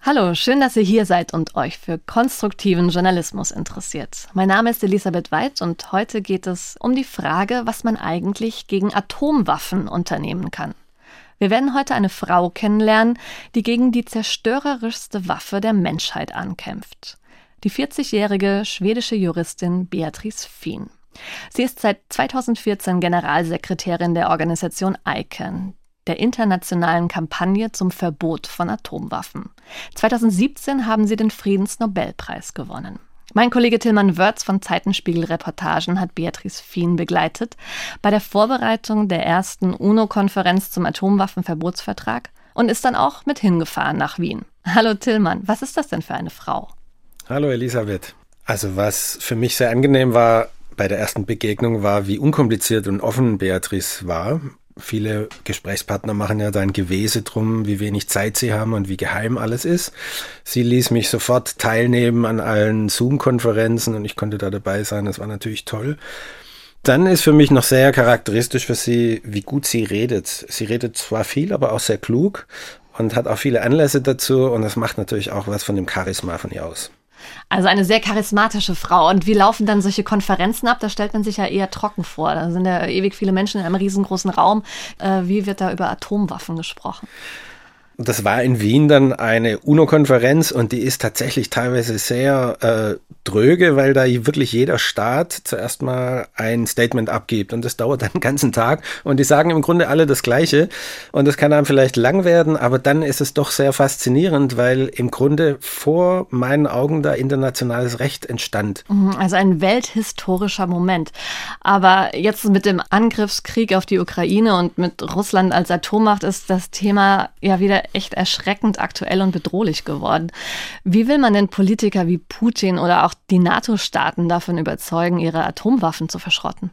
Hallo, schön, dass ihr hier seid und euch für konstruktiven Journalismus interessiert. Mein Name ist Elisabeth Weid und heute geht es um die Frage, was man eigentlich gegen Atomwaffen unternehmen kann. Wir werden heute eine Frau kennenlernen, die gegen die zerstörerischste Waffe der Menschheit ankämpft. Die 40-jährige schwedische Juristin Beatrice Fien. Sie ist seit 2014 Generalsekretärin der Organisation ICAN, der internationalen Kampagne zum Verbot von Atomwaffen. 2017 haben sie den Friedensnobelpreis gewonnen. Mein Kollege Tilman Wörz von Zeitenspiegel Reportagen hat Beatrice Fien begleitet bei der Vorbereitung der ersten UNO-Konferenz zum Atomwaffenverbotsvertrag und ist dann auch mit hingefahren nach Wien. Hallo Tilman, was ist das denn für eine Frau? Hallo Elisabeth. Also was für mich sehr angenehm war bei der ersten Begegnung war, wie unkompliziert und offen Beatrice war. Viele Gesprächspartner machen ja dann Gewese drum, wie wenig Zeit sie haben und wie geheim alles ist. Sie ließ mich sofort teilnehmen an allen Zoom-Konferenzen und ich konnte da dabei sein. Das war natürlich toll. Dann ist für mich noch sehr charakteristisch für sie, wie gut sie redet. Sie redet zwar viel, aber auch sehr klug und hat auch viele Anlässe dazu und das macht natürlich auch was von dem Charisma von ihr aus. Also eine sehr charismatische Frau. Und wie laufen dann solche Konferenzen ab? Da stellt man sich ja eher trocken vor. Da sind ja ewig viele Menschen in einem riesengroßen Raum. Wie wird da über Atomwaffen gesprochen? Das war in Wien dann eine UNO-Konferenz und die ist tatsächlich teilweise sehr dröge, weil da wirklich jeder Staat zuerst mal ein Statement abgibt und das dauert dann den ganzen Tag und die sagen im Grunde alle das Gleiche und das kann einem vielleicht lang werden, aber dann ist es doch sehr faszinierend, weil im Grunde vor meinen Augen da internationales Recht entstand. Also ein welthistorischer Moment. Aber jetzt mit dem Angriffskrieg auf die Ukraine und mit Russland als Atommacht ist das Thema ja wieder echt erschreckend aktuell und bedrohlich geworden. Wie will man denn Politiker wie Putin oder auch die NATO-Staaten davon überzeugen, ihre Atomwaffen zu verschrotten?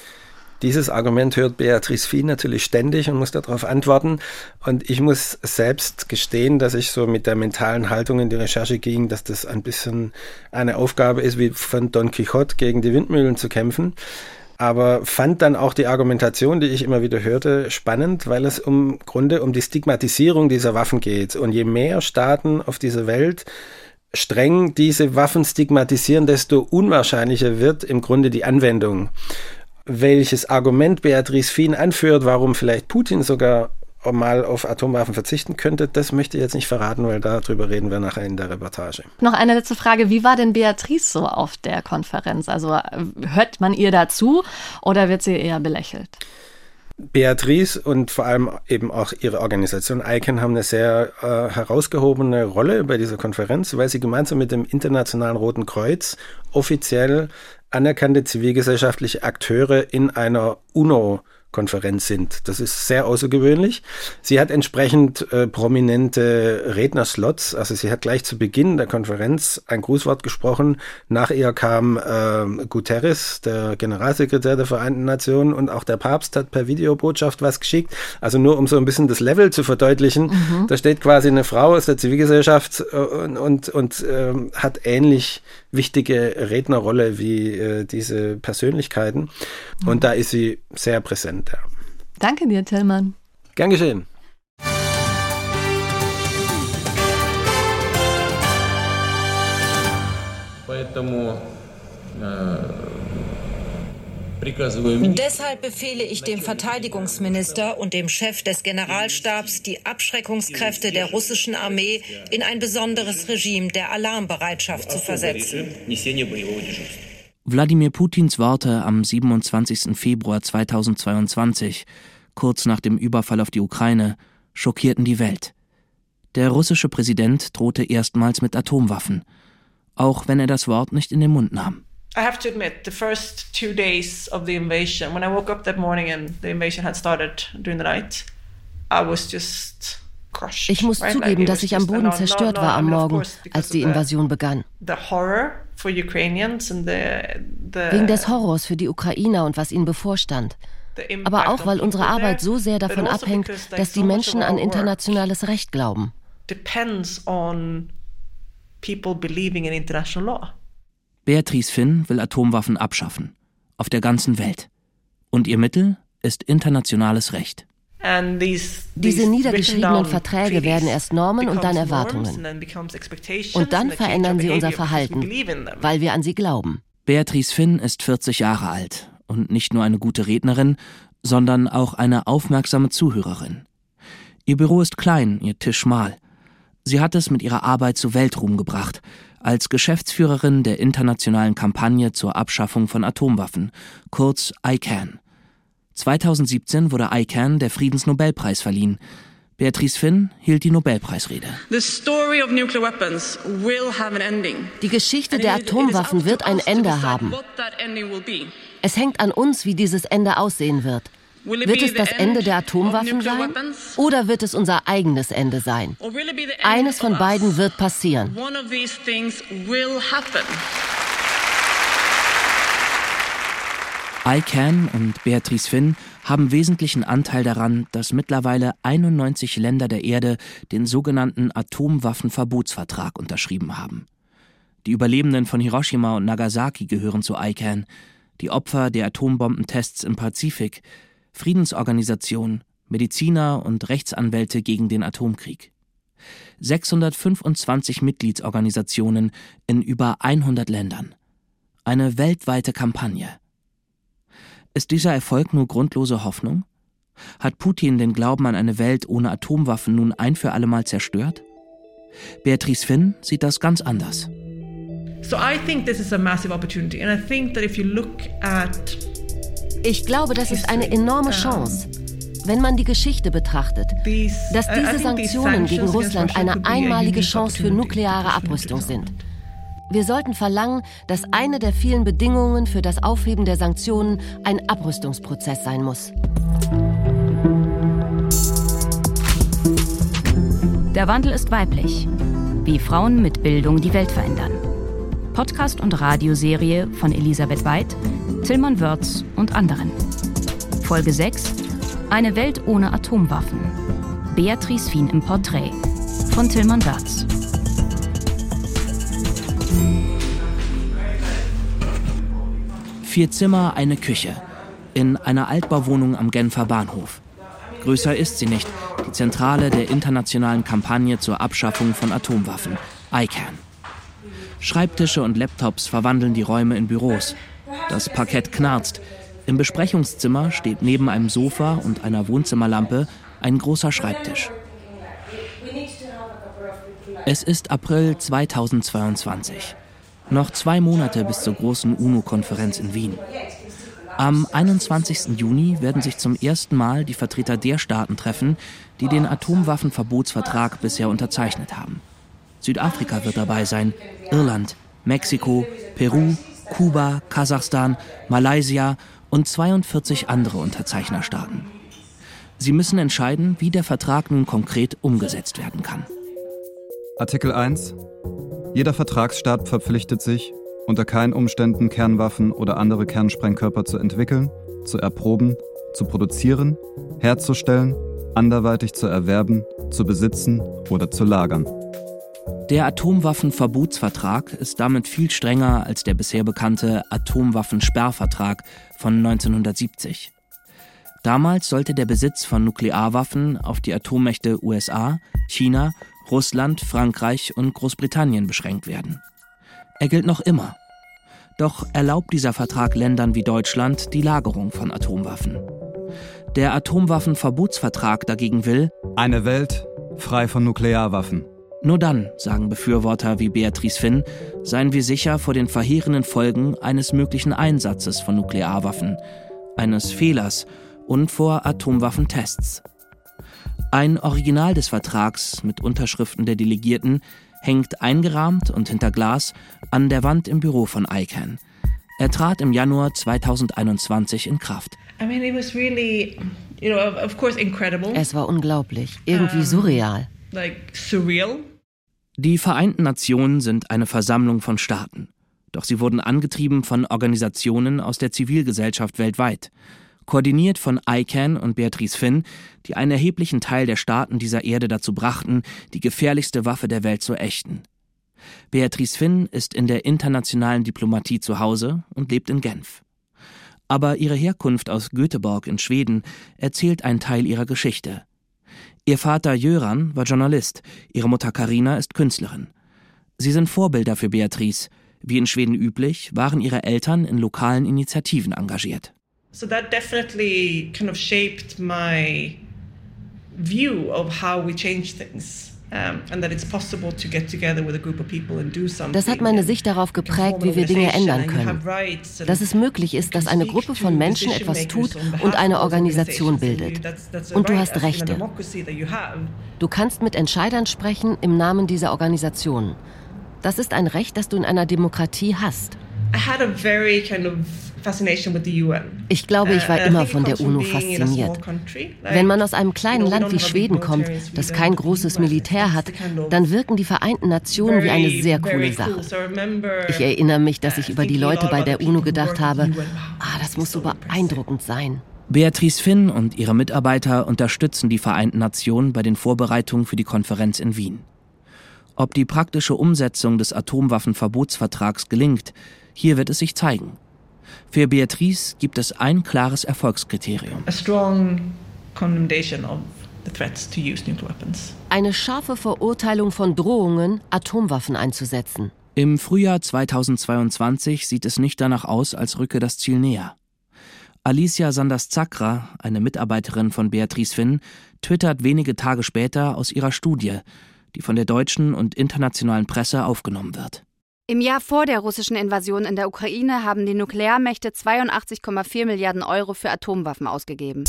Dieses Argument hört Beatrice Fien natürlich ständig und muss darauf antworten. Und ich muss selbst gestehen, dass ich so mit der mentalen Haltung in die Recherche ging, dass das ein bisschen eine Aufgabe ist, wie von Don Quixote gegen die Windmühlen zu kämpfen. Aber fand dann auch die Argumentation, die ich immer wieder hörte, spannend, weil es im Grunde um die Stigmatisierung dieser Waffen geht. Und je mehr Staaten auf dieser Welt streng diese Waffen stigmatisieren, desto unwahrscheinlicher wird im Grunde die Anwendung. Welches Argument Beatrice Fien anführt, warum vielleicht Putin sogar mal auf Atomwaffen verzichten könnte, das möchte ich jetzt nicht verraten, weil darüber reden wir nachher in der Reportage. Noch eine letzte Frage. Wie war denn Beatrice so auf der Konferenz? Also hört man ihr dazu oder wird sie eher belächelt? Beatrice und vor allem eben auch ihre Organisation ICAN haben eine sehr herausgehobene Rolle bei dieser Konferenz, weil sie gemeinsam mit dem Internationalen Roten Kreuz offiziell anerkannte zivilgesellschaftliche Akteure in einer UNO-Konferenz sind. Das ist sehr außergewöhnlich. Sie hat entsprechend prominente Rednerslots. Also sie hat gleich zu Beginn der Konferenz ein Grußwort gesprochen. Nach ihr kam Guterres, der Generalsekretär der Vereinten Nationen, und auch der Papst hat per Videobotschaft was geschickt. Also nur um so ein bisschen das Level zu verdeutlichen. Da steht quasi eine Frau aus der Zivilgesellschaft und hat ähnlich wichtige Rednerrolle wie diese Persönlichkeiten. Und da ist sie sehr präsent. Ja. Danke dir, Tilman. Gern geschehen. Deshalb befehle ich dem Verteidigungsminister und dem Chef des Generalstabs, die Abschreckungskräfte der russischen Armee in ein besonderes Regime der Alarmbereitschaft zu versetzen. Wladimir Putins Worte am 27. Februar 2022, kurz nach dem Überfall auf die Ukraine, schockierten die Welt. Der russische Präsident drohte erstmals mit Atomwaffen, auch wenn er das Wort nicht in den Mund nahm. I have to admit, the first 2 days of the invasion, when I woke up that morning and the invasion had started during the night, I was just crushed. Ich muss zugeben, dass ich am Boden zerstört war am Morgen, als die Invasion begann. The horror for Ukrainians and wegen des Horrors für die Ukrainer und was ihnen bevorstand. Aber auch, weil unsere Arbeit so sehr davon abhängt, dass die Menschen an internationales Recht glauben. Depends on people believing in international law. Beatrice Fien will Atomwaffen abschaffen, auf der ganzen Welt. Und ihr Mittel ist internationales Recht. Diese niedergeschriebenen Verträge werden erst Normen und dann Erwartungen. Und dann verändern sie unser Verhalten, weil wir an sie glauben. Beatrice Finn ist 40 Jahre alt und nicht nur eine gute Rednerin, sondern auch eine aufmerksame Zuhörerin. Ihr Büro ist klein, ihr Tisch schmal. Sie hat es mit ihrer Arbeit zu Weltruhm gebracht, als Geschäftsführerin der internationalen Kampagne zur Abschaffung von Atomwaffen, kurz ICAN. 2017 wurde ICAN der Friedensnobelpreis verliehen. Beatrice Finn hielt die Nobelpreisrede. Die Geschichte der Atomwaffen wird ein Ende haben. Es hängt an uns, wie dieses Ende aussehen wird. Wird es das Ende der Atomwaffen sein? Oder wird es unser eigenes Ende sein? Eines von beiden wird passieren. ICAN und Beatrice Finn haben wesentlichen Anteil daran, dass mittlerweile 91 Länder der Erde den sogenannten Atomwaffenverbotsvertrag unterschrieben haben. Die Überlebenden von Hiroshima und Nagasaki gehören zu ICAN, die Opfer der Atombombentests im Pazifik, Friedensorganisationen, Mediziner und Rechtsanwälte gegen den Atomkrieg. 625 Mitgliedsorganisationen in über 100 Ländern. Eine weltweite Kampagne. Ist dieser Erfolg nur grundlose Hoffnung? Hat Putin den Glauben an eine Welt ohne Atomwaffen nun ein für alle Mal zerstört? Beatrice Finn sieht das ganz anders. Ich glaube, das ist eine enorme Chance, wenn man die Geschichte betrachtet, dass diese Sanktionen gegen Russland eine einmalige Chance für nukleare Abrüstung sind. Wir sollten verlangen, dass eine der vielen Bedingungen für das Aufheben der Sanktionen ein Abrüstungsprozess sein muss. Der Wandel ist weiblich. Wie Frauen mit Bildung die Welt verändern. Podcast- und Radioserie von Elisabeth Weid, Tilman Wörz und anderen. Folge 6: Eine Welt ohne Atomwaffen. Beatrice Finn im Porträt von Tilman Wörz. Vier Zimmer, eine Küche. In einer Altbauwohnung am Genfer Bahnhof. Größer ist sie nicht. Die Zentrale der internationalen Kampagne zur Abschaffung von Atomwaffen, ICAN. Schreibtische und Laptops verwandeln die Räume in Büros. Das Parkett knarzt. Im Besprechungszimmer steht neben einem Sofa und einer Wohnzimmerlampe ein großer Schreibtisch. Es ist April 2022. Noch 2 Monate bis zur großen UNO-Konferenz in Wien. Am 21. Juni werden sich zum ersten Mal die Vertreter der Staaten treffen, die den Atomwaffenverbotsvertrag bisher unterzeichnet haben. Südafrika wird dabei sein, Irland, Mexiko, Peru, Kuba, Kasachstan, Malaysia und 42 andere Unterzeichnerstaaten. Sie müssen entscheiden, wie der Vertrag nun konkret umgesetzt werden kann. Artikel 1. Jeder Vertragsstaat verpflichtet sich, unter keinen Umständen Kernwaffen oder andere Kernsprengkörper zu entwickeln, zu erproben, zu produzieren, herzustellen, anderweitig zu erwerben, zu besitzen oder zu lagern. Der Atomwaffenverbotsvertrag ist damit viel strenger als der bisher bekannte Atomwaffensperrvertrag von 1970. Damals sollte der Besitz von Nuklearwaffen auf die Atommächte USA, China, Russland, Frankreich und Großbritannien beschränkt werden. Er gilt noch immer. Doch erlaubt dieser Vertrag Ländern wie Deutschland die Lagerung von Atomwaffen. Der Atomwaffenverbotsvertrag dagegen will: eine Welt frei von Nuklearwaffen. Nur dann, sagen Befürworter wie Beatrice Finn, seien wir sicher vor den verheerenden Folgen eines möglichen Einsatzes von Nuklearwaffen, eines Fehlers und vor Atomwaffentests. Ein Original des Vertrags mit Unterschriften der Delegierten hängt eingerahmt und hinter Glas an der Wand im Büro von ICAN. Er trat im Januar 2021 in Kraft. Es war unglaublich, irgendwie surreal. Die Vereinten Nationen sind eine Versammlung von Staaten. Doch sie wurden angetrieben von Organisationen aus der Zivilgesellschaft weltweit. Koordiniert von ICAN und Beatrice Finn, die einen erheblichen Teil der Staaten dieser Erde dazu brachten, die gefährlichste Waffe der Welt zu ächten. Beatrice Finn ist in der internationalen Diplomatie zu Hause und lebt in Genf. Aber ihre Herkunft aus Göteborg in Schweden erzählt einen Teil ihrer Geschichte. Ihr Vater Göran war Journalist, ihre Mutter Carina ist Künstlerin. Sie sind Vorbilder für Beatrice. Wie in Schweden üblich, waren ihre Eltern in lokalen Initiativen engagiert. So that definitely kind of shaped my view of how we change things. And that it's possible to get together with a group of people and do something. Das hat meine Sicht darauf geprägt, wie wir Dinge ändern können. Dass es möglich ist, dass eine Gruppe von Menschen etwas tut und eine Organisation bildet. Und du hast Rechte. Du kannst mit Entscheidern sprechen im Namen dieser Organisation. Das ist ein Recht, das du in einer Demokratie hast. Ich glaube, ich war immer von der UNO fasziniert. Wenn man aus einem kleinen Land wie Schweden kommt, das kein großes Militär hat, dann wirken die Vereinten Nationen wie eine sehr coole Sache. Ich erinnere mich, dass ich über die Leute bei der UNO gedacht habe, das muss so beeindruckend sein. Beatrice Finn und ihre Mitarbeiter unterstützen die Vereinten Nationen bei den Vorbereitungen für die Konferenz in Wien. Ob die praktische Umsetzung des Atomwaffenverbotsvertrags gelingt, hier wird es sich zeigen. Für Beatrice gibt es ein klares Erfolgskriterium. Eine scharfe Verurteilung von Drohungen, Atomwaffen einzusetzen. Im Frühjahr 2022 sieht es nicht danach aus, als rücke das Ziel näher. Alicia Sanders-Zakra, eine Mitarbeiterin von Beatrice Finn, twittert wenige Tage später aus ihrer Studie, die von der deutschen und internationalen Presse aufgenommen wird. Im Jahr vor der russischen Invasion in der Ukraine haben die Nuklearmächte 82,4 Milliarden Euro für Atomwaffen ausgegeben.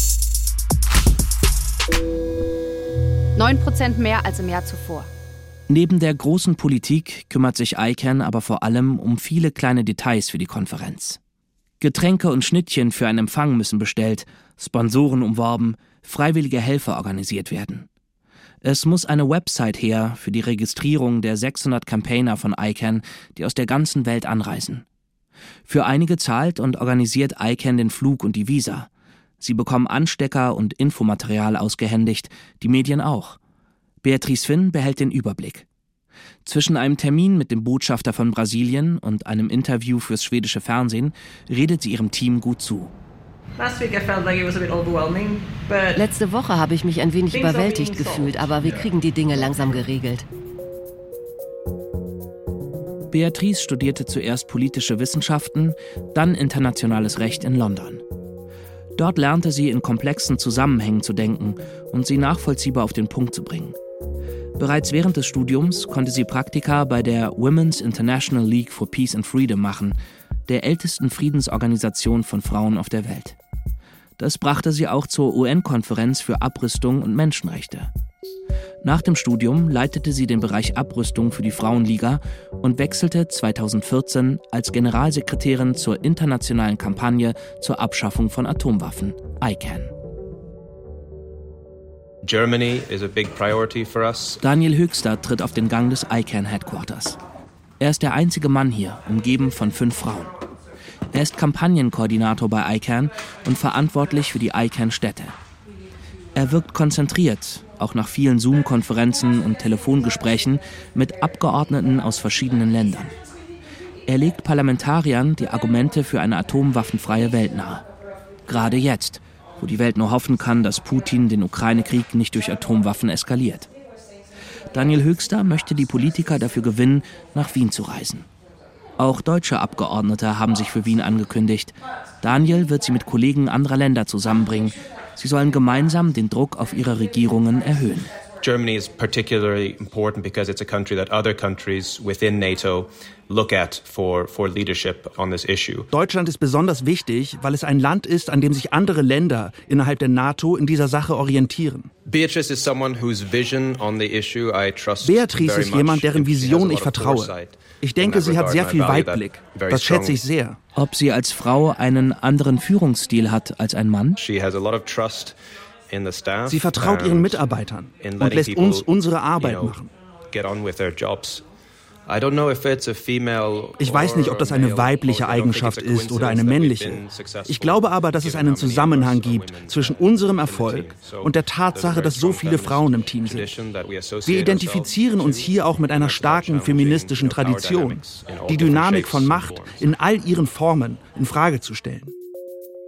9% mehr als im Jahr zuvor. Neben der großen Politik kümmert sich ICAN aber vor allem um viele kleine Details für die Konferenz. Getränke und Schnittchen für einen Empfang müssen bestellt, Sponsoren umworben, freiwillige Helfer organisiert werden. Es muss eine Website her für die Registrierung der 600 Campaigner von ICAN, die aus der ganzen Welt anreisen. Für einige zahlt und organisiert ICAN den Flug und die Visa. Sie bekommen Anstecker und Infomaterial ausgehändigt, die Medien auch. Beatrice Finn behält den Überblick. Zwischen einem Termin mit dem Botschafter von Brasilien und einem Interview fürs schwedische Fernsehen redet sie ihrem Team gut zu. Letzte Woche habe ich mich ein wenig überwältigt gefühlt, aber wir kriegen die Dinge langsam geregelt. Beatrice studierte zuerst politische Wissenschaften, dann internationales Recht in London. Dort lernte sie, in komplexen Zusammenhängen zu denken und sie nachvollziehbar auf den Punkt zu bringen. Bereits während des Studiums konnte sie Praktika bei der Women's International League for Peace and Freedom machen, der ältesten Friedensorganisation von Frauen auf der Welt. Das brachte sie auch zur UN-Konferenz für Abrüstung und Menschenrechte. Nach dem Studium leitete sie den Bereich Abrüstung für die Frauenliga und wechselte 2014 als Generalsekretärin zur internationalen Kampagne zur Abschaffung von Atomwaffen, ICAN. Germany is a big priority for us. Daniel Höxter tritt auf den Gang des ICAN-Headquarters. Er ist der einzige Mann hier, umgeben von 5 Frauen. Er ist Kampagnenkoordinator bei ICAN und verantwortlich für die ICAN-Städte. Er wirkt konzentriert, auch nach vielen Zoom-Konferenzen und Telefongesprächen mit Abgeordneten aus verschiedenen Ländern. Er legt Parlamentariern die Argumente für eine atomwaffenfreie Welt nahe. Gerade jetzt, wo die Welt nur hoffen kann, dass Putin den Ukraine-Krieg nicht durch Atomwaffen eskaliert. Daniel Höxter möchte die Politiker dafür gewinnen, nach Wien zu reisen. Auch deutsche Abgeordnete haben sich für Wien angekündigt. Daniel wird sie mit Kollegen anderer Länder zusammenbringen. Sie sollen gemeinsam den Druck auf ihre Regierungen erhöhen. Germany is particularly important because it's a country that other countries within NATO look at for leadership on this issue. Deutschland ist besonders wichtig, weil es ein Land ist, an dem sich andere Länder innerhalb der NATO in dieser Sache orientieren. Beatrice is someone whose vision on the issue I trust. Beatrice ist jemand, deren Vision ich vertraue. Ich denke, sie hat sehr viel Weitblick. Das schätze ich sehr. Ob sie als Frau einen anderen Führungsstil hat als ein Mann? She has a lot of trust. Sie vertraut ihren Mitarbeitern und lässt uns unsere Arbeit machen. Ich weiß nicht, ob das eine weibliche Eigenschaft ist oder eine männliche. Ich glaube aber, dass es einen Zusammenhang gibt zwischen unserem Erfolg und der Tatsache, dass so viele Frauen im Team sind. Wir identifizieren uns hier auch mit einer starken feministischen Tradition, die Dynamik von Macht in all ihren Formen in Frage zu stellen.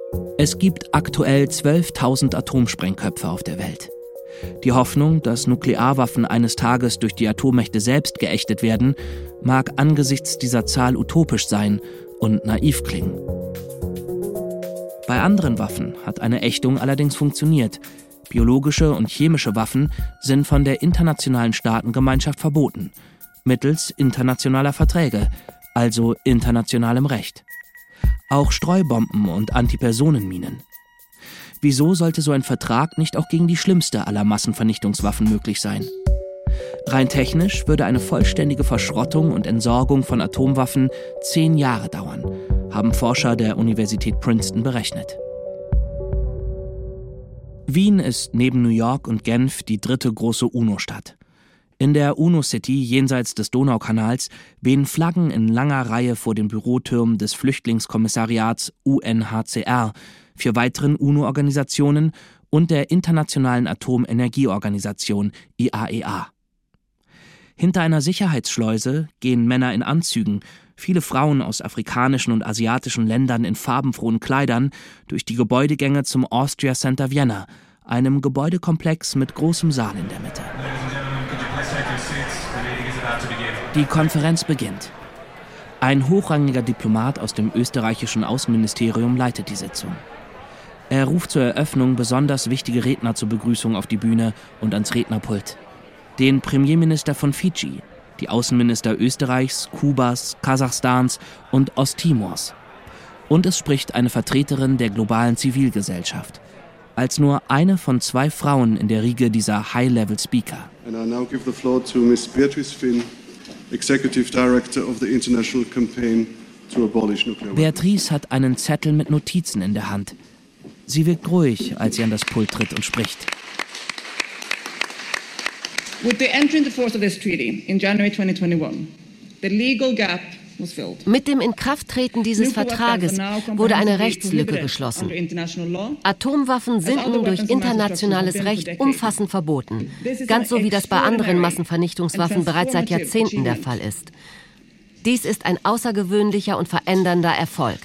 Es gibt aktuell 12.000 Atomsprengköpfe auf der Welt. Die Hoffnung, dass Nuklearwaffen eines Tages durch die Atommächte selbst geächtet werden, mag angesichts dieser Zahl utopisch sein und naiv klingen. Bei anderen Waffen hat eine Ächtung allerdings funktioniert. Biologische und chemische Waffen sind von der internationalen Staatengemeinschaft verboten, mittels internationaler Verträge, also internationalem Recht. Auch Streubomben und Antipersonenminen. Wieso sollte so ein Vertrag nicht auch gegen die schlimmste aller Massenvernichtungswaffen möglich sein? Rein technisch würde eine vollständige Verschrottung und Entsorgung von Atomwaffen 10 Jahre dauern, haben Forscher der Universität Princeton berechnet. Wien ist neben New York und Genf die dritte große UNO-Stadt. In der UNO-City jenseits des Donaukanals wehen Flaggen in langer Reihe vor den Bürotürmen des Flüchtlingskommissariats UNHCR, 4 weiteren UNO-Organisationen und der Internationalen Atomenergieorganisation IAEA. Hinter einer Sicherheitsschleuse gehen Männer in Anzügen, viele Frauen aus afrikanischen und asiatischen Ländern in farbenfrohen Kleidern durch die Gebäudegänge zum Austria Center Vienna, einem Gebäudekomplex mit großem Saal in der Mitte. Die Konferenz beginnt. Ein hochrangiger Diplomat aus dem österreichischen Außenministerium leitet die Sitzung. Er ruft zur Eröffnung besonders wichtige Redner zur Begrüßung auf die Bühne und ans Rednerpult. Den Premierminister von Fidschi, die Außenminister Österreichs, Kubas, Kasachstans und Osttimors. Und es spricht eine Vertreterin der globalen Zivilgesellschaft. Als nur eine von 2 Frauen in der Riege dieser High-Level-Speaker. And I now give the floor to Ms. Beatrice Finn, Executive Director of the International Campaign to Abolish Nuclear Weapons. Beatrice hat einen Zettel mit Notizen in der Hand. Sie wirkt ruhig, als sie an das Pult tritt und spricht. With the entry into force of this treaty in January 2021, the legal gap was filled. Mit dem Inkrafttreten dieses Vertrages wurde eine Rechtslücke geschlossen. Atomwaffen sind nun durch internationales Recht umfassend verboten, ganz so wie das bei anderen Massenvernichtungswaffen bereits seit Jahrzehnten der Fall ist. Dies ist ein außergewöhnlicher und verändernder Erfolg.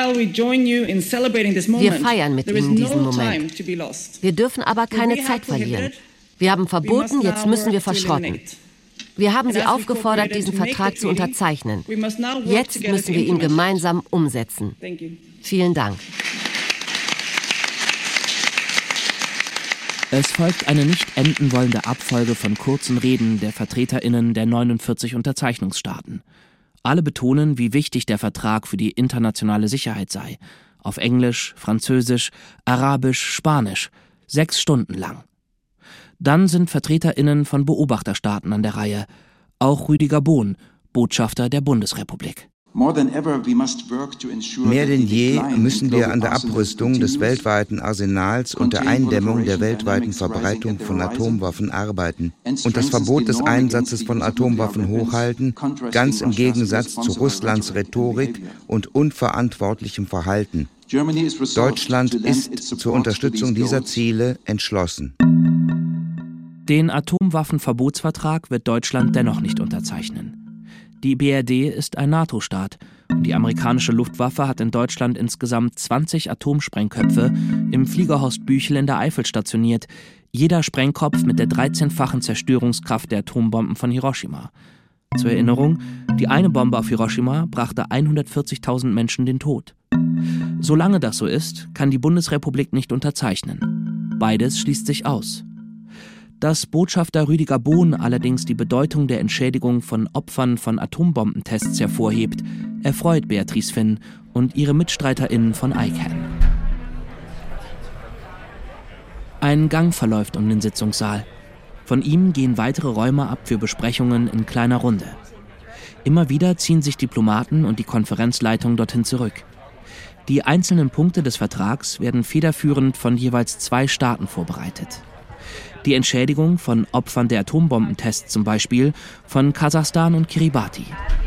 Wir feiern mit Ihnen diesen Moment. Wir dürfen aber keine Zeit verlieren. Wir haben verboten, jetzt müssen wir verschrotten. Wir haben Sie aufgefordert, diesen Vertrag zu unterzeichnen. Jetzt müssen wir ihn gemeinsam umsetzen. Vielen Dank. Es folgt eine nicht enden wollende Abfolge von kurzen Reden der VertreterInnen der 49 Unterzeichnungsstaaten. Alle betonen, wie wichtig der Vertrag für die internationale Sicherheit sei. Auf Englisch, Französisch, Arabisch, Spanisch. 6 Stunden lang. Dann sind VertreterInnen von Beobachterstaaten an der Reihe. Auch Rüdiger Bohn, Botschafter der Bundesrepublik. Mehr denn je müssen wir an der Abrüstung des weltweiten Arsenals und der Eindämmung der weltweiten Verbreitung von Atomwaffen arbeiten und das Verbot des Einsatzes von Atomwaffen hochhalten, ganz im Gegensatz zu Russlands Rhetorik und unverantwortlichem Verhalten. Deutschland ist zur Unterstützung dieser Ziele entschlossen. Den Atomwaffenverbotsvertrag wird Deutschland dennoch nicht unterzeichnen. Die BRD ist ein NATO-Staat und die amerikanische Luftwaffe hat in Deutschland insgesamt 20 Atomsprengköpfe im Flieger Horst Büchel in der Eifel stationiert, jeder Sprengkopf mit der 13-fachen Zerstörungskraft der Atombomben von Hiroshima. Zur Erinnerung, die eine Bombe auf Hiroshima brachte 140.000 Menschen den Tod. Solange das so ist, kann die Bundesrepublik nicht unterzeichnen. Beides schließt sich aus. Dass Botschafter Rüdiger Bohn allerdings die Bedeutung der Entschädigung von Opfern von Atombombentests hervorhebt, erfreut Beatrice Finn und ihre MitstreiterInnen von ICAN. Ein Gang verläuft um den Sitzungssaal. Von ihm gehen weitere Räume ab für Besprechungen in kleiner Runde. Immer wieder ziehen sich Diplomaten und die Konferenzleitung dorthin zurück. Die einzelnen Punkte des Vertrags werden federführend von jeweils 2 Staaten vorbereitet. Die Entschädigung von Opfern der Atombombentests zum Beispiel von Kasachstan und Kiribati.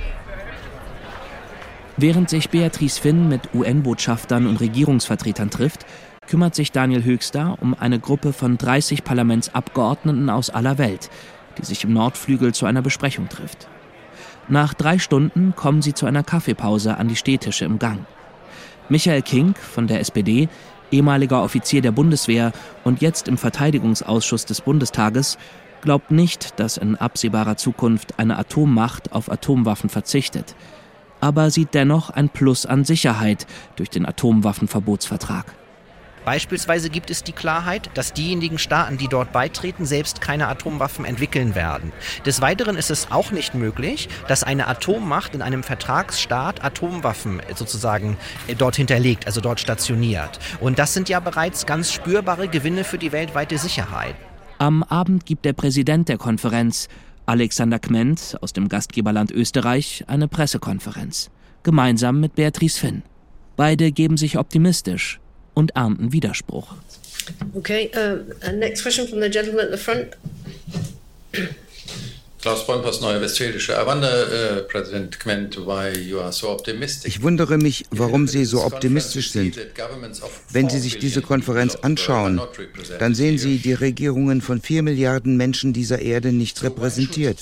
Während sich Beatrice Finn mit UN-Botschaftern und Regierungsvertretern trifft, kümmert sich Daniel Höchster um eine Gruppe von 30 Parlamentsabgeordneten aus aller Welt, die sich im Nordflügel zu einer Besprechung trifft. Nach 3 Stunden kommen sie zu einer Kaffeepause an die Stehtische im Gang. Michael King von der SPD, ehemaliger Offizier der Bundeswehr und jetzt im Verteidigungsausschuss des Bundestages, glaubt nicht, dass in absehbarer Zukunft eine Atommacht auf Atomwaffen verzichtet. Aber sieht dennoch ein Plus an Sicherheit durch den Atomwaffenverbotsvertrag. Beispielsweise gibt es die Klarheit, dass diejenigen Staaten, die dort beitreten, selbst keine Atomwaffen entwickeln werden. Des Weiteren ist es auch nicht möglich, dass eine Atommacht in einem Vertragsstaat Atomwaffen sozusagen dort hinterlegt, also dort stationiert. Und das sind ja bereits ganz spürbare Gewinne für die weltweite Sicherheit. Am Abend gibt der Präsident der Konferenz, Alexander Kment aus dem Gastgeberland Österreich, eine Pressekonferenz. Gemeinsam mit Beatrice Finn. Beide geben sich optimistisch und ernten Widerspruch. Okay, next question from the gentleman at the front. Klaus Bompers, Neue Westfälische. I wonder, President Kment, why you are so optimistic. Ich wundere mich, warum Sie so optimistisch sind. Wenn Sie sich diese Konferenz anschauen, dann sehen Sie die Regierungen von 4 Milliarden Menschen dieser Erde nicht repräsentiert.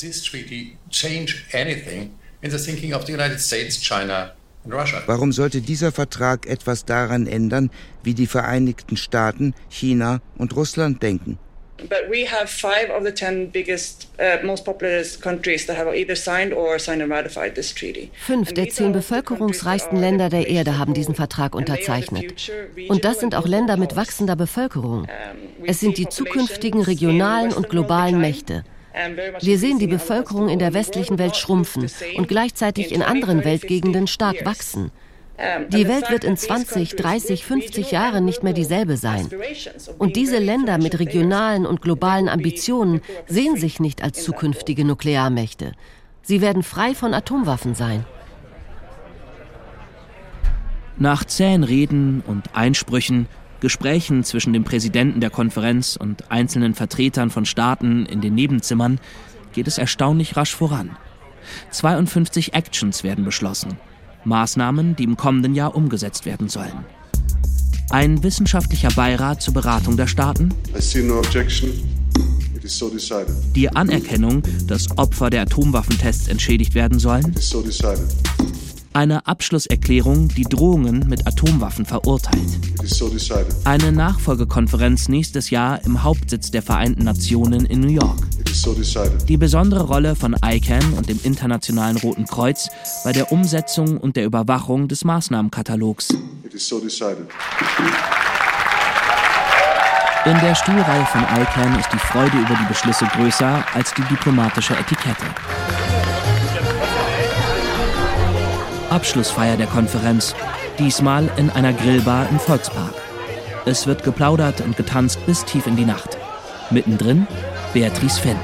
Warum sollte dieser Vertrag etwas daran ändern, wie die Vereinigten Staaten, China und Russland denken? But we have 5 of the 10 biggest, most populous countries that have either signed or signed and ratified this treaty. 5 der 10 bevölkerungsreichsten Länder der Erde haben diesen Vertrag unterzeichnet. Und das sind auch Länder mit wachsender Bevölkerung. Es sind die zukünftigen regionalen und globalen Mächte. Wir sehen die Bevölkerung in der westlichen Welt schrumpfen und gleichzeitig in anderen Weltgegenden stark wachsen. Die Welt wird in 20, 30, 50 Jahren nicht mehr dieselbe sein. Und diese Länder mit regionalen und globalen Ambitionen sehen sich nicht als zukünftige Nuklearmächte. Sie werden frei von Atomwaffen sein. Nach zähen Reden und Einsprüchen, Gesprächen zwischen dem Präsidenten der Konferenz und einzelnen Vertretern von Staaten in den Nebenzimmern geht es erstaunlich rasch voran. 52 Actions werden beschlossen. Maßnahmen, die im kommenden Jahr umgesetzt werden sollen. Ein wissenschaftlicher Beirat zur Beratung der Staaten. Die Anerkennung, dass Opfer der Atomwaffentests entschädigt werden sollen. Eine Abschlusserklärung, die Drohungen mit Atomwaffen verurteilt. Eine Nachfolgekonferenz nächstes Jahr im Hauptsitz der Vereinten Nationen in New York. Die besondere Rolle von ICAN und dem Internationalen Roten Kreuz bei der Umsetzung und der Überwachung des Maßnahmenkatalogs. In der Stuhlreihe von ICAN ist die Freude über die Beschlüsse größer als die diplomatische Etikette. Abschlussfeier der Konferenz, diesmal in einer Grillbar im Volkspark. Es wird geplaudert und getanzt bis tief in die Nacht. Mittendrin Beatrice Finn.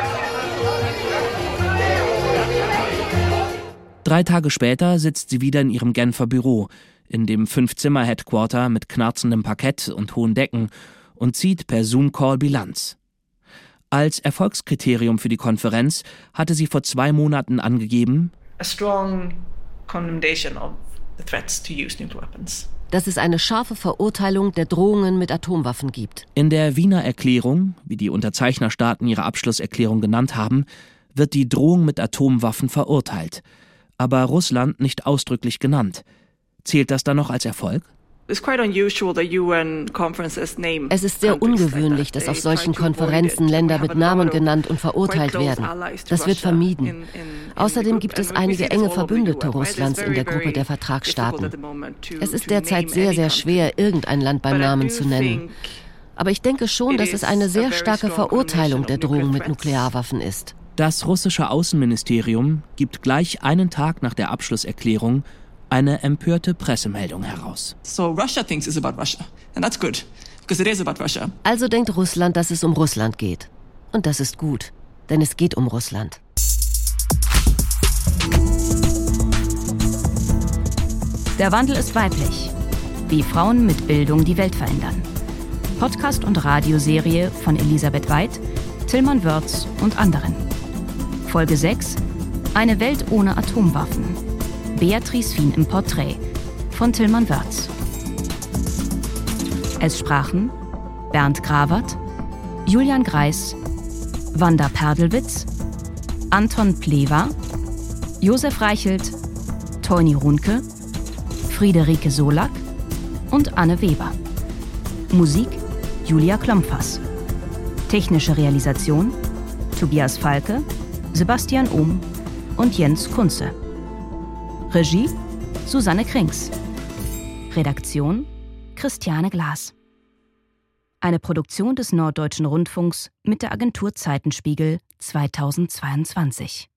3 Tage später sitzt sie wieder in ihrem Genfer Büro, in dem 5-Zimmer-Headquarter mit knarzendem Parkett und hohen Decken und zieht per Zoom-Call Bilanz. Als Erfolgskriterium für die Konferenz hatte sie vor 2 Monaten angegeben: A strong condemnation of the threats to use nuclear weapons. Dass es eine scharfe Verurteilung der Drohungen mit Atomwaffen gibt. In der Wiener Erklärung, wie die Unterzeichnerstaaten ihre Abschlusserklärung genannt haben, wird die Drohung mit Atomwaffen verurteilt, aber Russland nicht ausdrücklich genannt. Zählt das dann noch als Erfolg? Es ist sehr ungewöhnlich, dass auf solchen Konferenzen Länder mit Namen genannt und verurteilt werden. Das wird vermieden. Außerdem gibt es einige enge Verbündete Russlands in der Gruppe der Vertragsstaaten. Es ist derzeit sehr, sehr schwer, irgendein Land beim Namen zu nennen. Aber ich denke schon, dass es eine sehr starke Verurteilung der Drohung mit Nuklearwaffen ist. Das russische Außenministerium gibt gleich einen Tag nach der Abschlusserklärung eine empörte Pressemeldung heraus. Also denkt Russland, dass es um Russland geht. Und das ist gut, denn es geht um Russland. Der Wandel ist weiblich. Wie Frauen mit Bildung die Welt verändern. Podcast- und Radioserie von Elisabeth Weid, Tilman Wörz und anderen. Folge 6: Eine Welt ohne Atomwaffen. Beatrice Finn im Porträt von Tilman Wörz. Es sprachen Bernd Grawert, Julian Greis, Wanda Perdelwitz, Anton Plewa, Josef Reichelt, Toni Runke, Friederike Solak und Anne Weber. Musik Julia Klompfers. Technische Realisation Tobias Falke, Sebastian Ohm und Jens Kunze. Regie Susanne Krings. Redaktion Christiane Glas. Eine Produktion des Norddeutschen Rundfunks mit der Agentur Zeitenspiegel 2022.